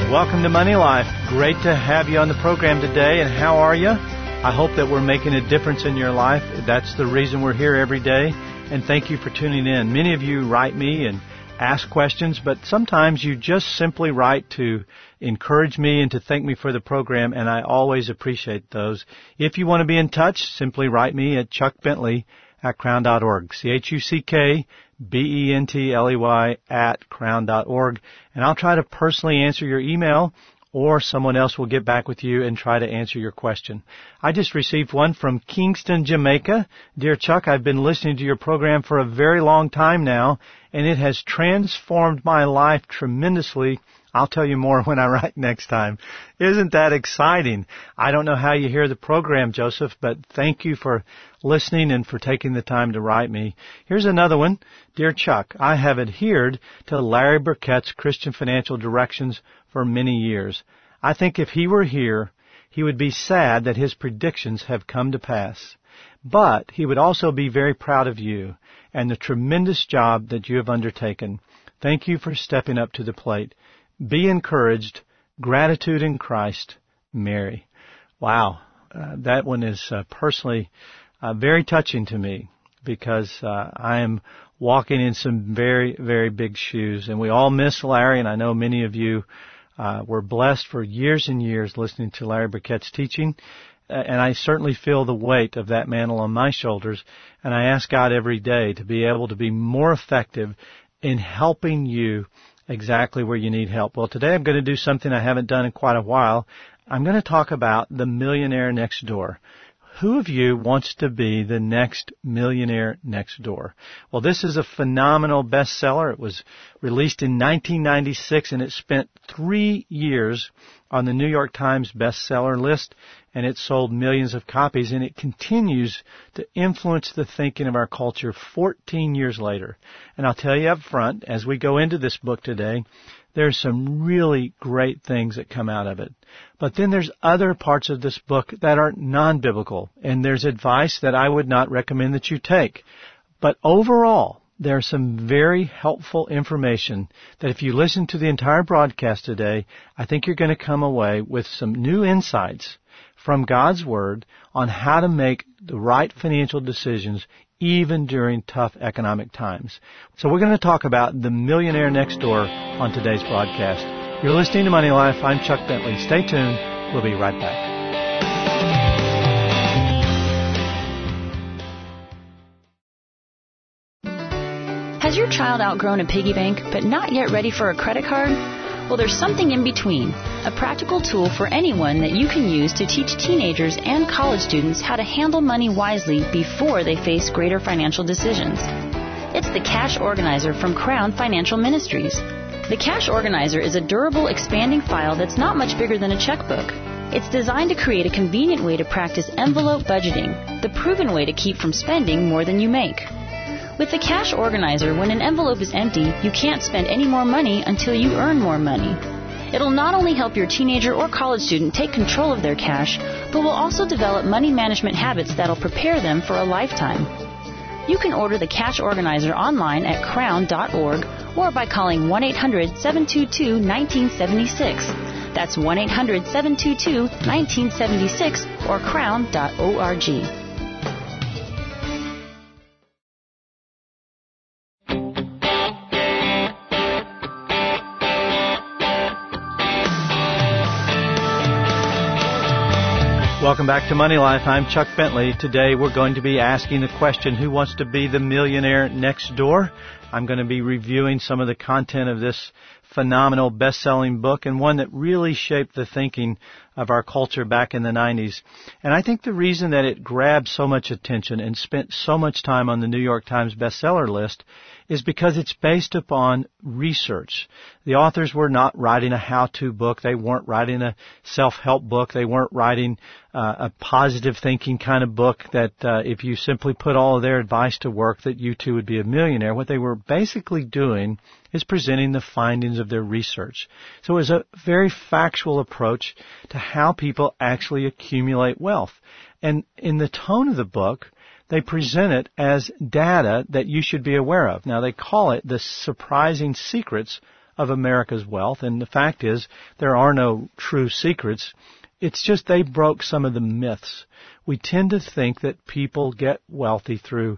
Welcome to Money Life. Great to have you on the program today. And how are you? I hope that we're making a difference in your life. That's the reason we're here every day. And thank you for tuning in. Many of you write me and ask questions, but sometimes you just simply write to encourage me and to thank me for the program, and I always appreciate those. If you want to be in touch, simply write me at chuckbentley@crown.org. ChuckBentley@crown.org. And I'll try to personally answer your email, or someone else will get back with you and try to answer your question. I just received one from Kingston, Jamaica. Dear Chuck, I've been listening to your program for a very long time now, and it has transformed my life tremendously. I'll tell you more when I write next time. Isn't that exciting? I don't know how you hear the program, Joseph, but thank you for listening and for taking the time to write me. Here's another one. Dear Chuck, I have adhered to Larry Burkett's Christian Financial Directions for many years. I think if he were here, he would be sad that his predictions have come to pass. But he would also be very proud of you and the tremendous job that you have undertaken. Thank you for stepping up to the plate. Be encouraged. Gratitude in Christ, Mary. Wow. That one is personally very touching to me because I am walking in some very, very big shoes. And we all miss Larry, and I know many of you were blessed for years and years listening to Larry Burkett's teaching. And I certainly feel the weight of that mantle on my shoulders. And I ask God every day to be able to be more effective in helping you exactly where you need help. Well, today I'm going to do something I haven't done in quite a while. I'm going to talk about the millionaire next door. Who of you wants to be the next millionaire next door? Well, this is a phenomenal bestseller. It was released in 1996, and it spent 3 years on the New York Times bestseller list, and it sold millions of copies, and it continues to influence the thinking of our culture 14 years later. And I'll tell you up front, as we go into this book today, there's some really great things that come out of it. But then there's other parts of this book that are non-biblical, and there's advice that I would not recommend that you take. But overall, there's some very helpful information that if you listen to the entire broadcast today, I think you're going to come away with some new insights from God's Word on how to make the right financial decisions even during tough economic times. So we're going to talk about the millionaire next door on today's broadcast. You're listening to Money Life. I'm Chuck Bentley. Stay tuned. We'll be right back. Has your child outgrown a piggy bank but not yet ready for a credit card? Well, there's something in between, a practical tool for anyone that you can use to teach teenagers and college students how to handle money wisely before they face greater financial decisions. It's the Cash Organizer from Crown Financial Ministries. The Cash Organizer is a durable, expanding file that's not much bigger than a checkbook. It's designed to create a convenient way to practice envelope budgeting, the proven way to keep from spending more than you make. With the Cash Organizer, when an envelope is empty, you can't spend any more money until you earn more money. It'll not only help your teenager or college student take control of their cash, but will also develop money management habits that'll prepare them for a lifetime. You can order the Cash Organizer online at crown.org or by calling 1-800-722-1976. That's 1-800-722-1976 or crown.org. Welcome back to Money Life. I'm Chuck Bentley. Today we're going to be asking the question, who wants to be the millionaire next door? I'm going to be reviewing some of the content of this phenomenal best-selling book and one that really shaped the thinking of our culture back in the 90s. And I think the reason that it grabbed so much attention and spent so much time on the New York Times bestseller list is because it's based upon research. The authors were not writing a how-to book. They weren't writing a self-help book. They weren't writing a positive thinking kind of book that if you simply put all of their advice to work that you too would be a millionaire. What they were basically doing is presenting the findings of their research. So it was a very factual approach to how people actually accumulate wealth. And in the tone of the book, they present it as data that you should be aware of. Now, they call it the surprising secrets of America's wealth, and the fact is there are no true secrets. It's just they broke some of the myths. We tend to think that people get wealthy through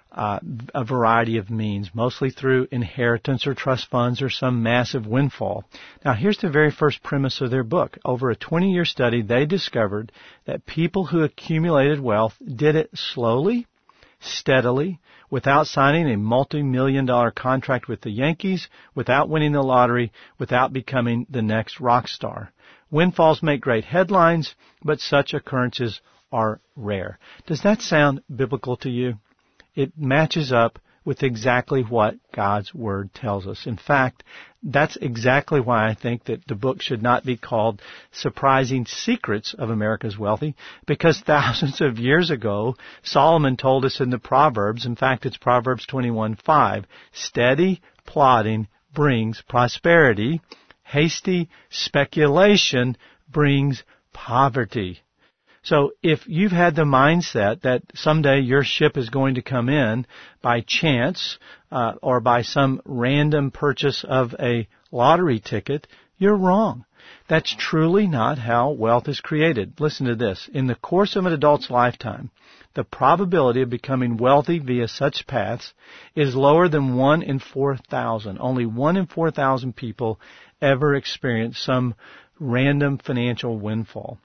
a variety of means, mostly through inheritance or trust funds or some massive windfall. Now, here's the very first premise of their book. Over a 20-year study, they discovered that people who accumulated wealth did it slowly, steadily, without signing a multi-million-dollar contract with the Yankees, without winning the lottery, without becoming the next rock star. Windfalls make great headlines, but such occurrences are rare. Does that sound biblical to you? It matches up with exactly what God's Word tells us. In fact, that's exactly why I think that the book should not be called Surprising Secrets of America's Wealthy, because thousands of years ago, Solomon told us in the Proverbs, in fact, it's Proverbs 21:5, steady plodding brings prosperity, hasty speculation brings poverty. So if you've had the mindset that someday your ship is going to come in by chance or by some random purchase of a lottery ticket, you're wrong. That's truly not how wealth is created. Listen to this. In the course of an adult's lifetime, the probability of becoming wealthy via such paths is lower than 1 in 4,000. Only 1 in 4,000 people ever experience some random financial windfall.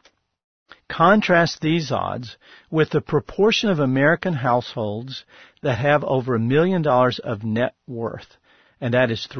Contrast these odds with the proportion of American households that have over $1 million of net worth, and that is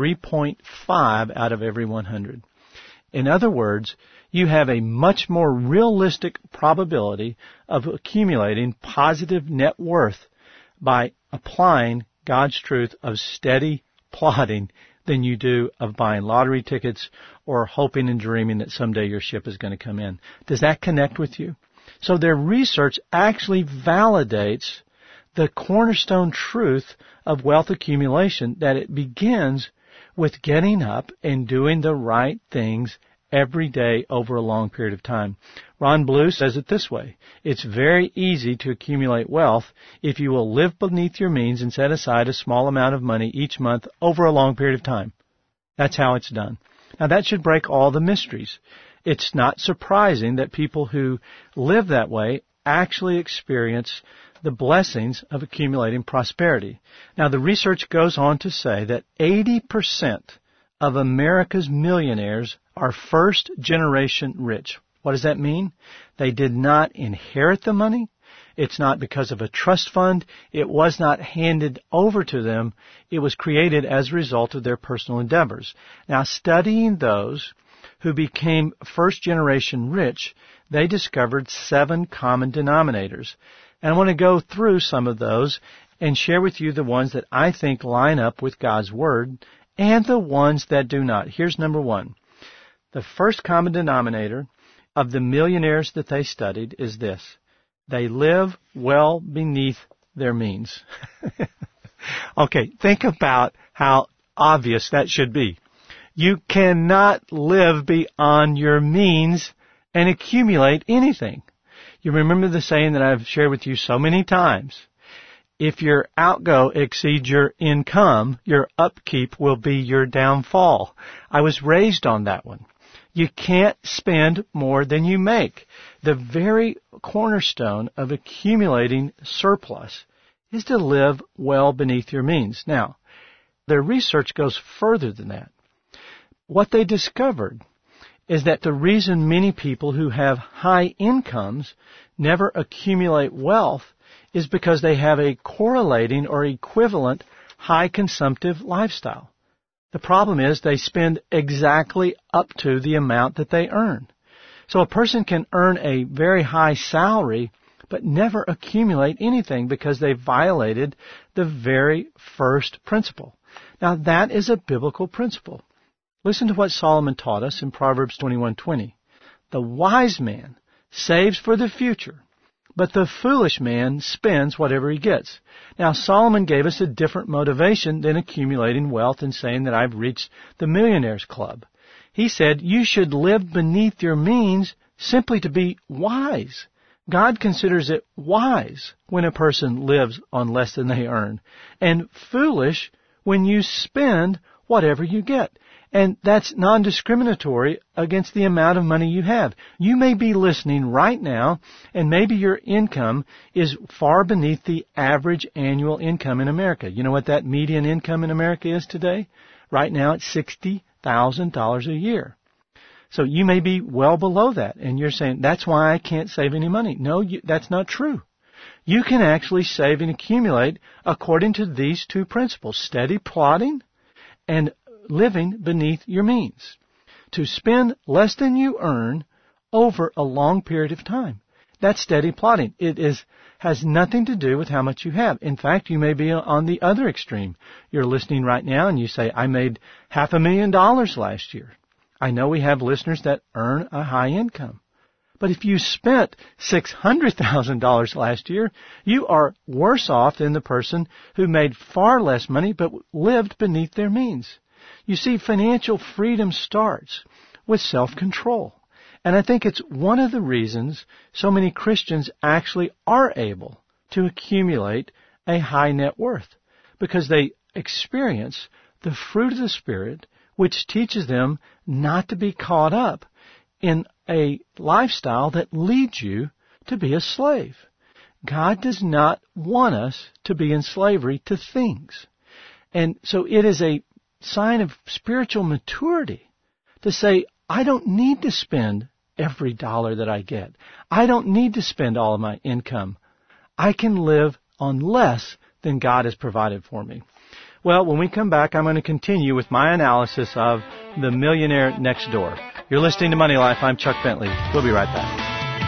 3.5 out of every 100. In other words, you have a much more realistic probability of accumulating positive net worth by applying God's truth of steady plodding than you do of buying lottery tickets or hoping and dreaming that someday your ship is going to come in. Does that connect with you? So their research actually validates the cornerstone truth of wealth accumulation, that it begins with getting up and doing the right things every day over a long period of time. Ron Blue says it this way: it's very easy to accumulate wealth if you will live beneath your means and set aside a small amount of money each month over a long period of time. That's how it's done. Now that should break all the mysteries. It's not surprising that people who live that way actually experience the blessings of accumulating prosperity. Now the research goes on to say that 80% of America's millionaires are first-generation rich. What does that mean? They did not inherit the money. It's not because of a trust fund. It was not handed over to them. It was created as a result of their personal endeavors. Now, studying those who became first-generation rich, they discovered 7 common denominators. And I want to go through some of those and share with you the ones that I think line up with God's Word and the ones that do not. Here's number 1. The first common denominator of the millionaires that they studied is this: they live well beneath their means. Okay, think about how obvious that should be. You cannot live beyond your means and accumulate anything. You remember the saying that I've shared with you so many times: if your outgo exceeds your income, your upkeep will be your downfall. I was raised on that one. You can't spend more than you make. The very cornerstone of accumulating surplus is to live well beneath your means. Now, their research goes further than that. What they discovered is that the reason many people who have high incomes never accumulate wealth is because they have a correlating or equivalent high consumptive lifestyle. The problem is they spend exactly up to the amount that they earn. So a person can earn a very high salary but never accumulate anything because they violated the very first principle. Now that is a biblical principle. Listen to what Solomon taught us in Proverbs 21:20. The wise man saves for the future, but the foolish man spends whatever he gets. Now, Solomon gave us a different motivation than accumulating wealth and saying that I've reached the millionaires club. He said you should live beneath your means simply to be wise. God considers it wise when a person lives on less than they earn, and foolish when you spend whatever you get. And that's non-discriminatory against the amount of money you have. You may be listening right now, and maybe your income is far beneath the average annual income in America. You know what that median income in America is today? Right now it's $60,000 a year. So you may be well below that, and you're saying, that's why I can't save any money. No, that's not true. You can actually save and accumulate according to these two principles: steady plotting and living beneath your means. To spend less than you earn over a long period of time. That's steady plotting. It has nothing to do with how much you have. In fact, you may be on the other extreme. You're listening right now and you say, I made $500,000 last year. I know we have listeners that earn a high income. But if you spent $600,000 last year, you are worse off than the person who made far less money but lived beneath their means. You see, financial freedom starts with self-control. And I think it's one of the reasons so many Christians actually are able to accumulate a high net worth, because they experience the fruit of the Spirit, which teaches them not to be caught up in a lifestyle that leads you to be a slave. God does not want us to be in slavery to things. And so it is a sign of spiritual maturity to say, I don't need to spend every dollar that I get. I don't need to spend all of my income. I can live on less than God has provided for me. Well, when we come back, I'm going to continue with my analysis of The Millionaire Next Door. You're listening to Money Life. I'm Chuck Bentley. We'll be right back.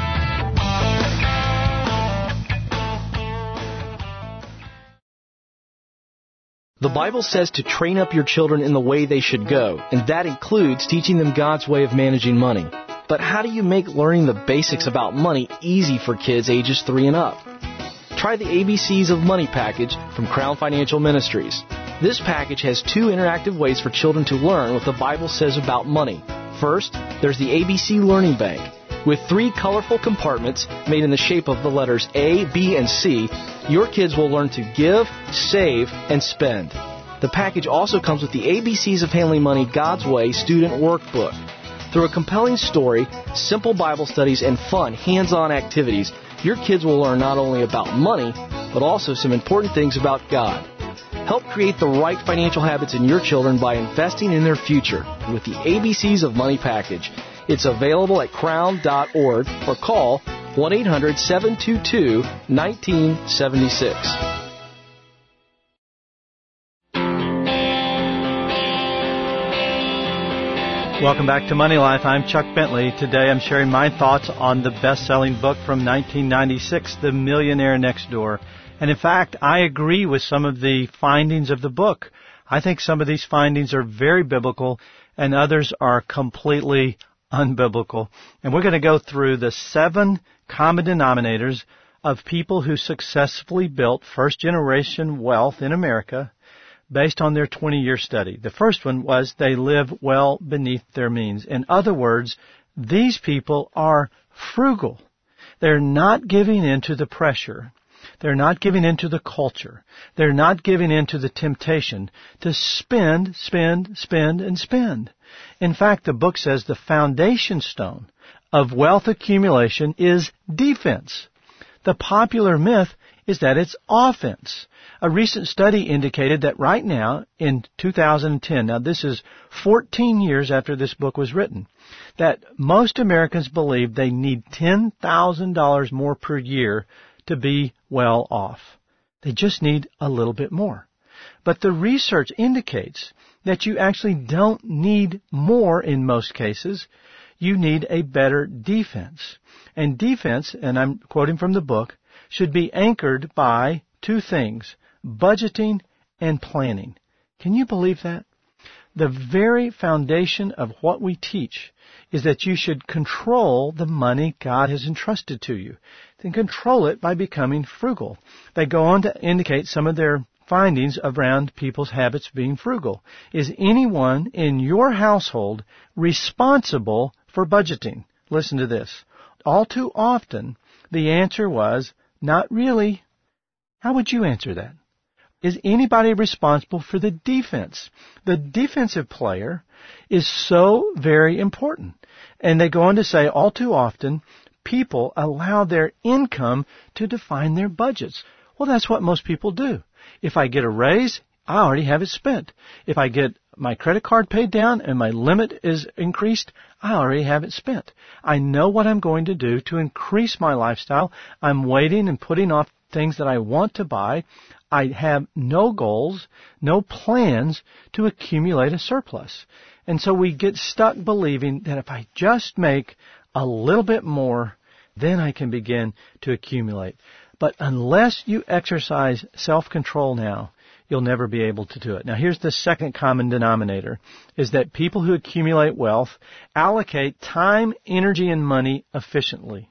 The Bible says to train up your children in the way they should go, and that includes teaching them God's way of managing money. But how do you make learning the basics about money easy for kids ages 3 and up? Try the ABCs of Money package from Crown Financial Ministries. This package has 2 interactive ways for children to learn what the Bible says about money. First, there's the ABC Learning Bank. With 3 colorful compartments made in the shape of the letters A, B, and C, your kids will learn to give, save, and spend. The package also comes with the ABCs of Handling Money God's Way student workbook. Through a compelling story, simple Bible studies, and fun hands-on activities, your kids will learn not only about money, but also some important things about God. Help create the right financial habits in your children by investing in their future with the ABCs of Money package. It's available at crown.org or call 1-800-722-1976. Welcome back to Money Life. I'm Chuck Bentley. Today I'm sharing my thoughts on the best-selling book from 1996, The Millionaire Next Door. And in fact, I agree with some of the findings of the book. I think some of these findings are very biblical and others are completely unbiblical. And we're going to go through the 7 common denominators of people who successfully built first-generation wealth in America based on their 20-year study. The first one was they live well beneath their means. In other words, these people are frugal. They're not giving in to the pressure. They're not giving in to the culture. They're not giving in to the temptation to spend. In fact, the book says the foundation stone of wealth accumulation is defense. The popular myth is that it's offense. A recent study indicated that right now, in 2010, now this is 14 years after this book was written, that most Americans believe they need $10,000 more per year to be well off. They just need a little bit more. But the research indicates that you actually don't need more in most cases. You need a better defense. And defense, and I'm quoting from the book, should be anchored by 2 things: budgeting and planning. Can you believe that? The very foundation of what we teach is that you should control the money God has entrusted to you. Then control it by becoming frugal. They go on to indicate some of their findings around people's habits being frugal. Is anyone in your household responsible for budgeting? Listen to this. All too often, the answer was, not really. How would you answer that? Is anybody responsible for the defense? The defensive player is so very important. And they go on to say, all too often, people allow their income to define their budgets. Well, that's what most people do. If I get a raise, I already have it spent. If I get my credit card paid down and my limit is increased, I already have it spent. I know what I'm going to do to increase my lifestyle. I'm waiting and putting off things that I want to buy. I have no goals, no plans to accumulate a surplus. And so we get stuck believing that if I just make a little bit more, then I can begin to accumulate. But unless you exercise self-control now, you'll never be able to do it. Now, here's the second common denominator, is that people who accumulate wealth allocate time, energy, and money efficiently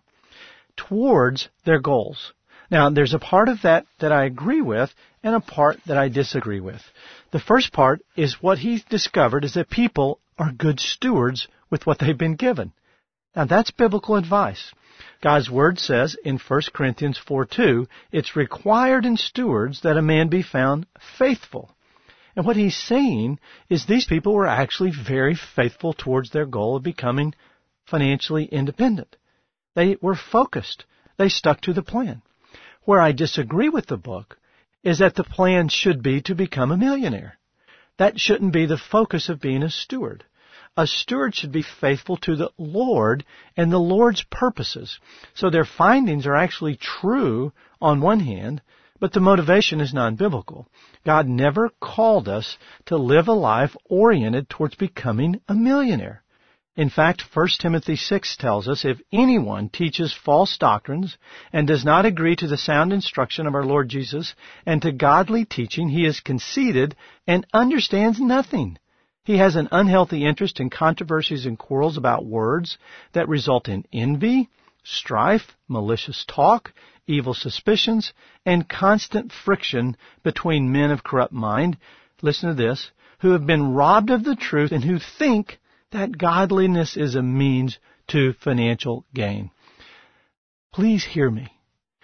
towards their goals. Now, there's a part of that I agree with and a part that I disagree with. The first part is what he's discovered is that people are good stewards with what they've been given. Now, that's biblical advice. God's Word says in 1 Corinthians 4:2, it's required in stewards that a man be found faithful. And what he's saying is these people were actually very faithful towards their goal of becoming financially independent. They were focused. They stuck to the plan. Where I disagree with the book is that the plan should be to become a millionaire. That shouldn't be the focus of being a steward. A steward should be faithful to the Lord and the Lord's purposes. So their findings are actually true on one hand, but the motivation is non-biblical. God never called us to live a life oriented towards becoming a millionaire. In fact, 1 Timothy 6 tells us, if anyone teaches false doctrines and does not agree to the sound instruction of our Lord Jesus and to godly teaching, he is conceited and understands nothing. He has an unhealthy interest in controversies and quarrels about words that result in envy, strife, malicious talk, evil suspicions, and constant friction between men of corrupt mind, listen to this, who have been robbed of the truth and who think that godliness is a means to financial gain. Please hear me.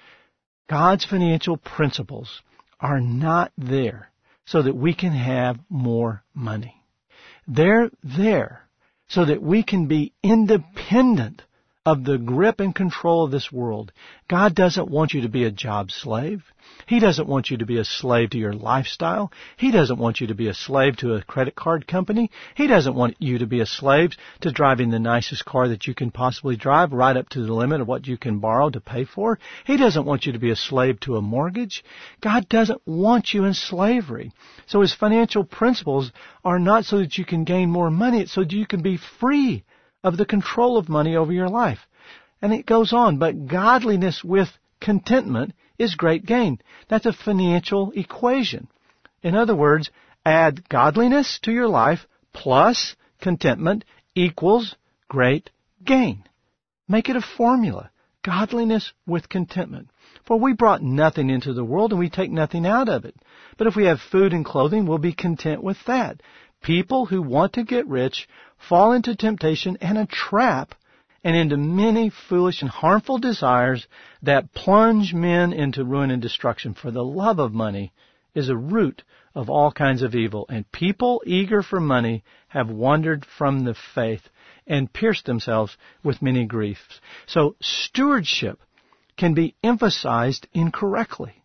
God's financial principles are not there so that we can have more money. They're there so that we can be independent of the grip and control of this world. God doesn't want you to be a job slave. He doesn't want you to be a slave to your lifestyle. He doesn't want you to be a slave to a credit card company. He doesn't want you to be a slave to driving the nicest car that you can possibly drive right up to the limit of what you can borrow to pay for. He doesn't want you to be a slave to a mortgage. God doesn't want you in slavery. So His financial principles are not so that you can gain more money. It's so that you can be free of the control of money over your life. And it goes on, but godliness with contentment is great gain. That's a financial equation. In other words, add godliness to your life plus contentment equals great gain. Make it a formula. Godliness with contentment. For we brought nothing into the world and we take nothing out of it. But if we have food and clothing, we'll be content with that. People who want to get rich fall into temptation and a trap and into many foolish and harmful desires that plunge men into ruin and destruction. For the love of money is a root of all kinds of evil, and people eager for money have wandered from the faith and pierced themselves with many griefs. So stewardship can be emphasized incorrectly,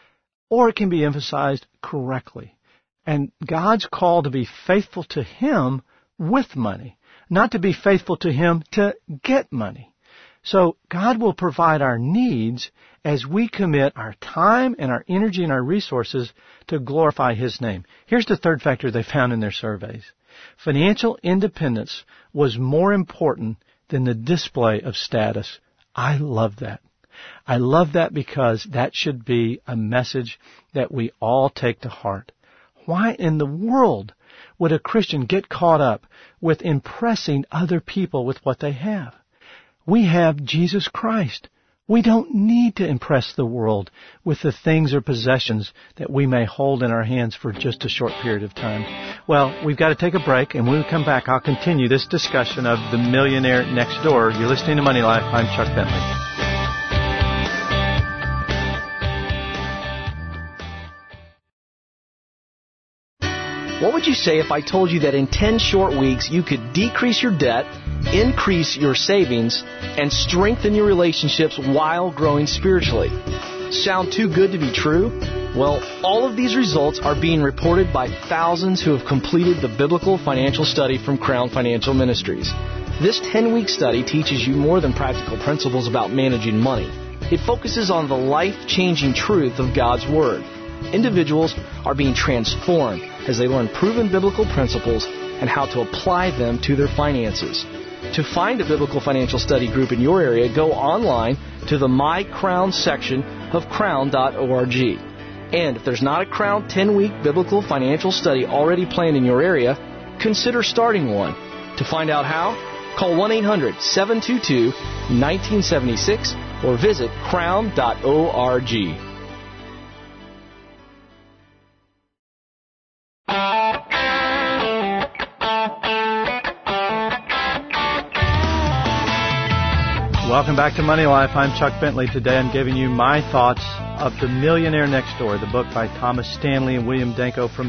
or it can be emphasized correctly. And God's call to be faithful to Him with money, not to be faithful to Him to get money. So God will provide our needs as we commit our time and our energy and our resources to glorify His name. Here's the third factor they found in their surveys. Financial independence was more important than the display of status. I love that. I love that because that should be a message that we all take to heart. Why in the world would a Christian get caught up with impressing other people with what they have? We have Jesus Christ. We don't need to impress the world with the things or possessions that we may hold in our hands for just a short period of time. Well, we've got to take a break, and when we come back, I'll continue this discussion of the millionaire next door. You're listening to Money Life. I'm Chuck Bentley. What would you say if I told you that in 10 short weeks you could decrease your debt, increase your savings, and strengthen your relationships while growing spiritually? Sound too good to be true? Well, all of these results are being reported by thousands who have completed the Biblical Financial Study from Crown Financial Ministries. This 10-week study teaches you more than practical principles about managing money. It focuses on the life-changing truth of God's Word. Individuals are being transformed as they learn proven biblical principles and how to apply them to their finances. To find a biblical financial study group in your area, go online to the My Crown section of crown.org. And if there's not a Crown 10-week biblical financial study already planned in your area, consider starting one. To find out how, call 1-800-722-1976 or visit crown.org. Welcome back to Money Life. I'm Chuck Bentley. Today I'm giving you my thoughts of The Millionaire Next Door, the book by Thomas Stanley and William Danko from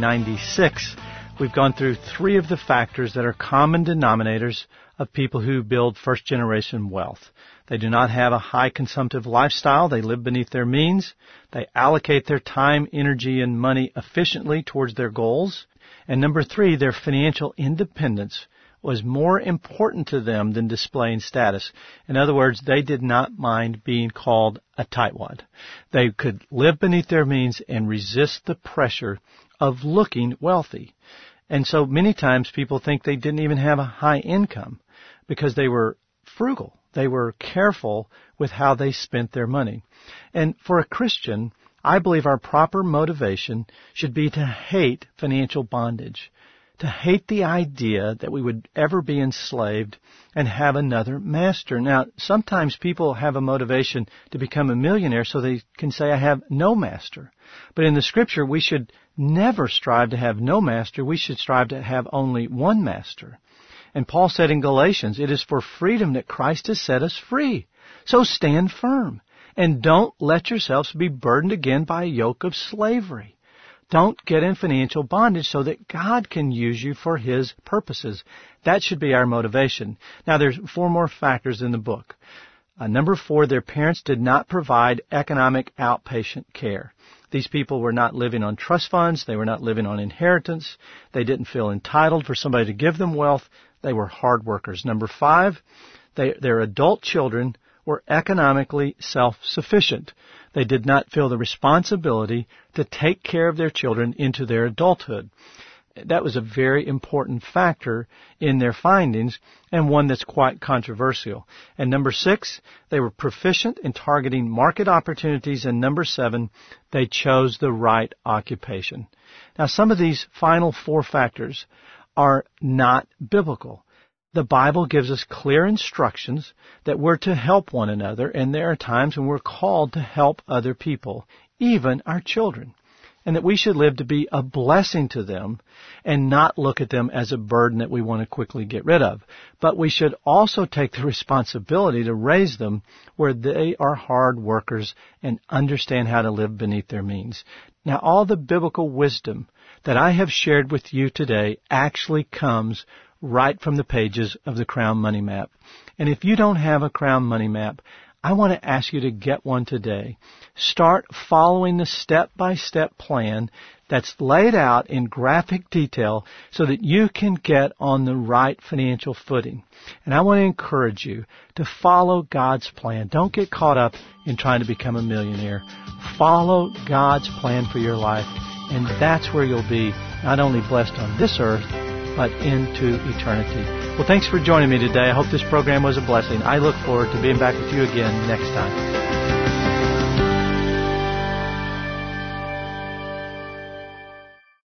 1996. We've gone through 3 of the factors that are common denominators of people who build first-generation wealth. They do not have a high consumptive lifestyle. They live beneath their means. They allocate their time, energy, and money efficiently towards their goals. And number 3, their financial independence was more important to them than displaying status. In other words, they did not mind being called a tightwad. They could live beneath their means and resist the pressure of looking wealthy. And so many times people think they didn't even have a high income because they were frugal. They were careful with how they spent their money. And for a Christian, I believe our proper motivation should be to hate financial bondage, to hate the idea that we would ever be enslaved and have another master. Now, sometimes people have a motivation to become a millionaire so they can say, I have no master. But in the Scripture, we should never strive to have no master. We should strive to have only one master. And Paul said in Galatians, it is for freedom that Christ has set us free. So stand firm and don't let yourselves be burdened again by a yoke of slavery. Don't get in financial bondage so that God can use you for His purposes. That should be our motivation. Now, there's 4 more factors in the book. Number 4, their parents did not provide economic outpatient care. These people were not living on trust funds. They were not living on inheritance. They didn't feel entitled for somebody to give them wealth. They were hard workers. Number 5, their adult children were economically self-sufficient. They did not feel the responsibility to take care of their children into their adulthood. That was a very important factor in their findings and one that's quite controversial. And number 6, they were proficient in targeting market opportunities. And number 7, they chose the right occupation. Now, some of these final 4 factors are not biblical. The Bible gives us clear instructions that we're to help one another, and there are times when we're called to help other people, even our children, and that we should live to be a blessing to them and not look at them as a burden that we want to quickly get rid of. But we should also take the responsibility to raise them where they are hard workers and understand how to live beneath their means. Now, all the biblical wisdom that I have shared with you today actually comes right from the pages of the Crown Money Map. And if you don't have a Crown Money Map, I want to ask you to get one today. Start following the step-by-step plan that's laid out in graphic detail so that you can get on the right financial footing. And I want to encourage you to follow God's plan. Don't get caught up in trying to become a millionaire. Follow God's plan for your life, and that's where you'll be not only blessed on this earth, but into eternity. Well, thanks for joining me today. I hope this program was a blessing. I look forward to being back with you again next time.